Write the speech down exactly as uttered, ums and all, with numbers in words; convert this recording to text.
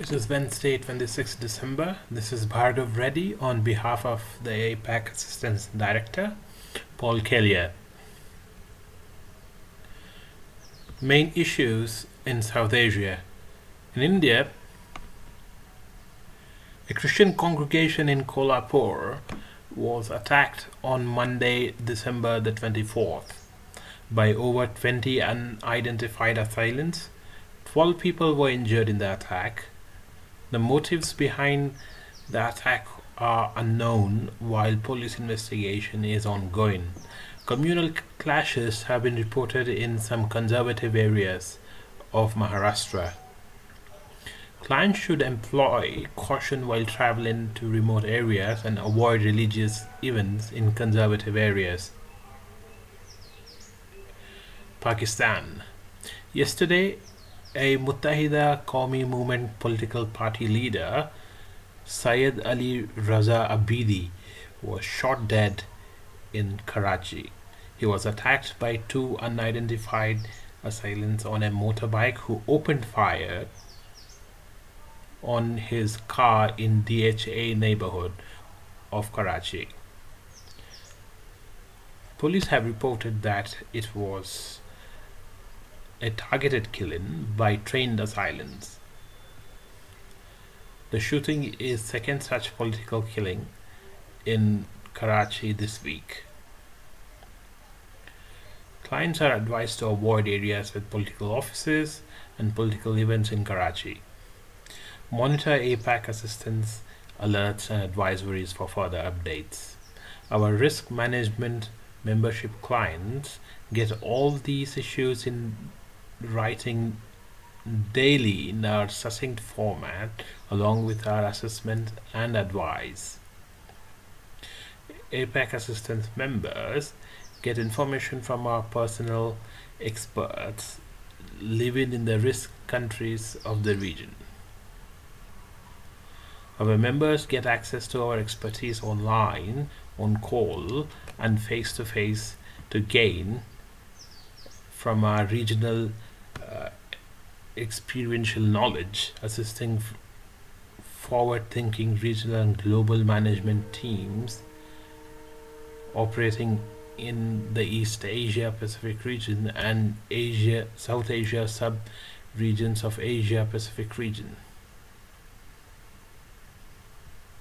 It is Wednesday, twenty-sixth December. This is Bhargav Reddy on behalf of the APAC Assistant Director, Paul Kellier. Main issues in South Asia. In India, a Christian congregation in Kolhapur was attacked on Monday, December the twenty-fourth, by over twenty unidentified assailants. twelve people were injured in the attack. The motives behind the attack are unknown while police investigation is ongoing. Communal clashes have been reported in some conservative areas of Maharashtra. Clients should employ caution while traveling to remote areas and avoid religious events in conservative areas. Pakistan. Yesterday, a Muttahida Qawmi Movement political party leader, Syed Ali Raza Abidi, was shot dead in Karachi. He was attacked by two unidentified assailants on a motorbike who opened fire on his car in D H A neighborhood of Karachi. Police have reported that it was a targeted killing by trained assailants. The shooting is second such political killing in Karachi this week. Clients are advised to avoid areas with political offices and political events in Karachi. Monitor APAC assistance, alerts and advisories for further updates. Our risk management membership clients get all these issues in writing daily in our succinct format along with our assessment and advice. APAC assistance members get information from our personal experts living in the risk countries of the region. Our members get access to our expertise online, on call and face to face to gain from our regional uh, experiential knowledge, assisting forward-thinking regional and global management teams operating in the East Asia Pacific region and Asia, South Asia sub-regions of Asia Pacific region.